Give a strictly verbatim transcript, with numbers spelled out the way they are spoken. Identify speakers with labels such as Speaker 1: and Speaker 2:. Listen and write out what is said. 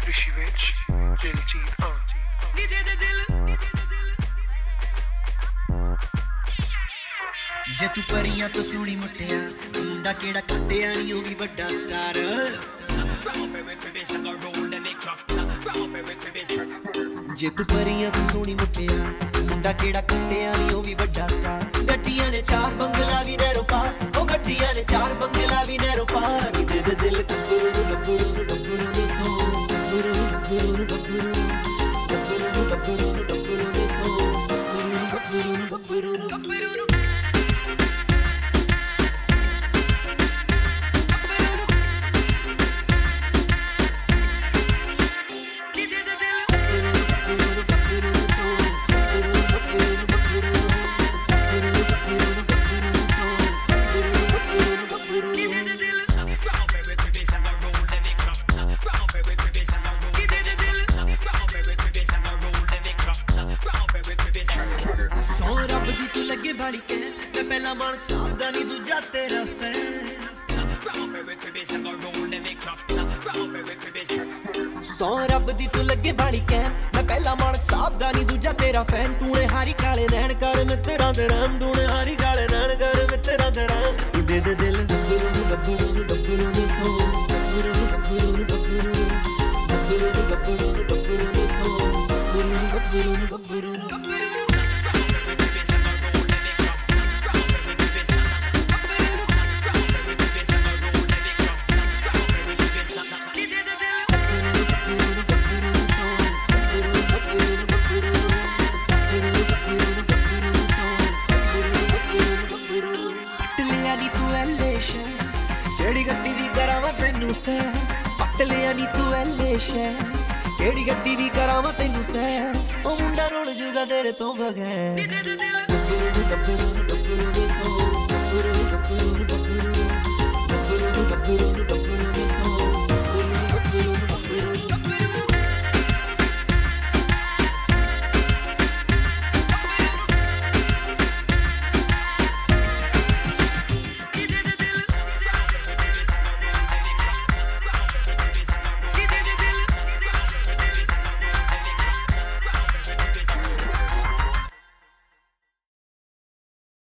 Speaker 1: ਖੁਸ਼ੀ ਵਿੱਚ ਦਿਲਜੀਤ ਹਾਂ ਨੀ ਦੇ ਦੇ ਦਿਲ
Speaker 2: ਜੇ ਤੂੰ ਪਰੀਆਂ ਤੋਂ ਸੋਹਣੀ ਮੁੱਟਿਆ ਮੁੰਡਾ ਕਿਹੜਾ ਕੱਟਿਆ ਨੀ ਉਹ ਵੀ ਵੱਡਾ ਸਟਾਰ ਜੇ ਤੂੰ ਪਰੀਆਂ ਤੋਂ ਸੋਹਣੀ ਮੁੱਟਿਆ ਮੁੰਡਾ ਕਿਹੜਾ ਕੱਟਿਆ ਨੀ ਉਹ ਵੀ ਵੱਡਾ ਸਟਾਰ ਗੱਡੀਆਂ ਨੇ ਚਾਰ ਬੰਗਲਾ ਵੀ ਨਹਿਰੋਂ ਪਾਰ ਉਹ ਗੱਡੀਆਂ ਨੇ ਚਾਰ ਬੰਗਲਾ ਵੀ ਨਹਿਰੋਂ ਪਾਰ ਨੀ ਦੇ ਦੇ ਦਿਲ ਗੱਭਰੂ ਨੂੰ ਗੱਭਰੂ ਨੂੰ ਗੱਭਰੂ ਨੂੰ ਤੋਂ ਗੱਭਰੂ ਨੂੰ ਗੱਭਰੂ ਨੂੰ ਗੱਭਰੂ ਨੂੰ ਗੱਭਰੂ ਨੂੰ ਗੱਭਰੂ ਨੂੰ ਤੋਂ ਗੱਭਰੂ ਨੂੰ ਗੱਭਰੂ ਨੂੰ ਗੱਭਰੂ ਨੂੰ ਸੌ ਰੱਬ ਦੀ ਤੂੰ ਲੱਗੇ ਬਾਲੀ ਕਹਿ ਮੈਂ ਪਹਿਲਾ ਮਾਨਕ ਸਾਹਿਬ ਦਾ ਨੀ ਦੂਜਾ ਤੇਰਾ ਫੈਨ ਸੌ ਰੱਬ ਦੀ ਤੂੰ ਲੱਗੇ ਬਾਲੀ ਕਹਿ ਮੈਂ ਪਹਿਲਾ ਮਾਨਕ ਸਾਹਿਬ ਦਾ ਨੀ ਦੂਜਾ ਤੇਰਾ ਫੈਨ ਤੂੰ ਨੇ ਹਾਰੀ ਕਾਲੇ ਨੈਣ ਕਰ ਮਿੱਤਰਾਂ ਦੇ ਰਾਮ ਤੂੰ ਨੇ ਹਾਰੀ ਕਾਲੇ ਨੈਣ ਕਰ ਮਿੱਤਰਾਂ ਦੇ ਰਾਮ ਦੇ ਦੇ ਦਿਲ ਗੱਭਰੂ ਨੂੰ ਗੱਭਰੂ ਨੂੰ ਗੱਭਰੂ ਨੂੰ ਤੋਂ ਗੱਭਰੂ ਨੂੰ ਗੱਭਰੂ ਨੂੰ ਗੱਭਰੂ ਨੂੰ ਗੱਭਰੂ ਨੂੰ ਗੱਭਰੂ ਨੂੰ ਗੱਭਰੂ ਨੂੰ ਤੋਂ ਗੱਭਰੂ ਨੂੰ ਗੱਭਰੂ ਨੂੰ ਗੱਭਰੂ ਨੂੰ ਕਿਹੜੀ ਗੱਡੀ ਦੀ ਕਰਾਵਾਂ ਤੈਨੂੰ ਸੈ ਪੱਟ ਲਿਆ ਨੀ ਤੂੰ ਐਲੇ ਸ਼ੈ ਕਿਹੜੀ ਗੱਡੀ ਦੀ ਕਰਾਵਾਂ ਤੈਨੂੰ ਸੈ ਉਹ ਮੁੰਡਾ ਰੁੱਲ ਜੂਗਾ ਤੇਰੇ ਤੋਂ ਬਗੈਰ ਗੱਭਰੂ ਨੂੰ ਗੱਭਰੂ ਨੂੰ ਗੱਭਰੂ ਨੂੰ ਤੋਂ ਗੱਭਰੂ ਨੂੰ ਗੱਭਰੂ ਨੂੰ ਗੱਭਰੂ ਨੂੰ ਗੱਭਰੂ ਨੂੰ ਗੱਭਰੂ ਨੂੰ